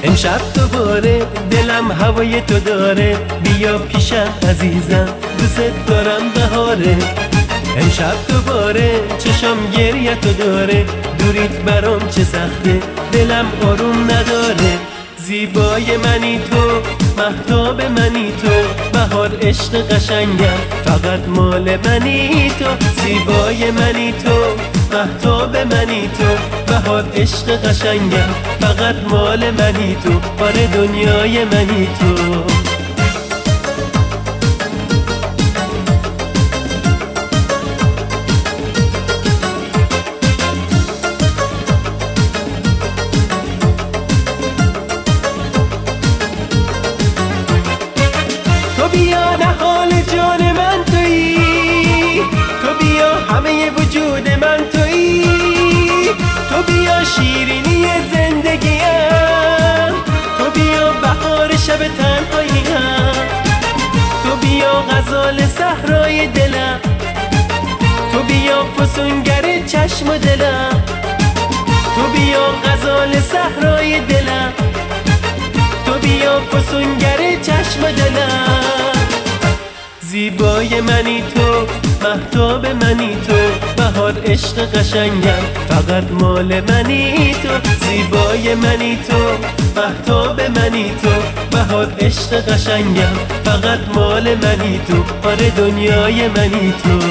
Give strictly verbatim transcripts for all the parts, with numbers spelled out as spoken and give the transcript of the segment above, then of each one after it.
امشب دوباره دلم هوای تو داره، بیا پیشم عزیزم دوست دارم بهاره. امشب دوباره چشم گریه تو داره، دوریت برام چه سخته دلم آروم نداره. زیبای منی تو، مهتاب منی تو، بهار عشق قشنگم فقط مال منی تو. زیبای منی تو، مهتاب منی تو، بهار عشق قشنگم فقط مال منی تو، بار دنیای منی تو. تو بیا نهال جان من تویی، تو بیا همه وجود من تویی، تو بیا شیرینی زندگیم، تو بیا بهار شب تنهاییم، تو بیا غزال صحرای دلم، تو بیا فسونگر چشم و دلم، تو بیا غزال صحرای دلم، تو بیا فسونگر چشم و دلم. زیبای منی تو، مهتاب منی تو، بهار عشق قشنگم فقط مال منی تو. زیبای منی تو، مهتاب منی تو، بهار عشق قشنگم فقط مال منی تو، آره دنیای منی تو.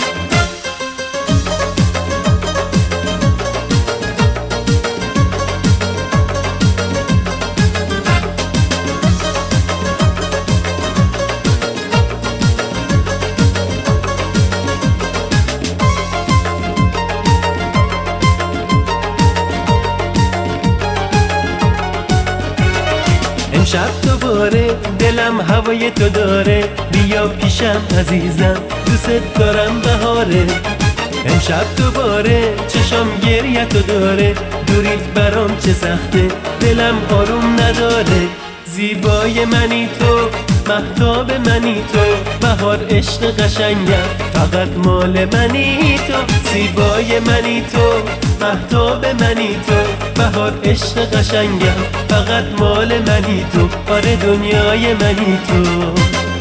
امشب دوباره دلم هوای تو داره، بیا پیشم عزیزم دوست دارم بهاره. امشب دوباره چشم گریه تو داره، دوریت برام چه سخته دلم آروم نداره. زیبای منی تو، مهتاب منی تو، بهار عشق قشنگم فقط مال منی تو. زیبای منی تو، مهتاب منی تو، بهار عشق قشنگم فقط مال منی تو، آره دنیای منی تو.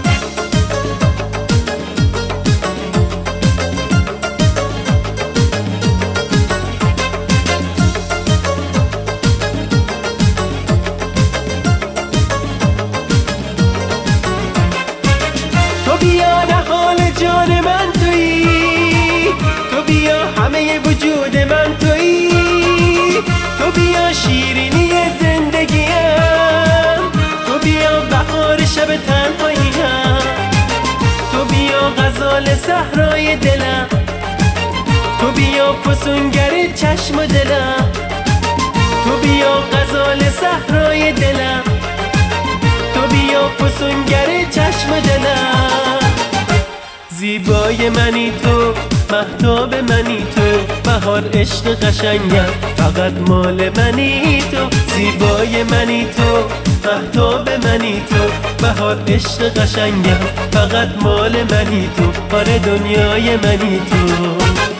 تو بیا نهال جان من تویی، تو بیا همه وجود من تویی، تو بیا شیرینی زندگیم، تو بیا بهار شب تنهاییم، تو بیا غزال صحرای دلم، تو بیا فسونگر چشم و دلم، تو بیا غزال صحرای دلم، تو بیا فسونگر چشم و دلم. زیبای منی تو، مهتاب منی تو، بهار عشق قشنگم فقط مال منی تو. زیبای منی تو، مهتاب منی تو، بهار عشق قشنگم فقط مال منی تو، آره دنیای منی تو.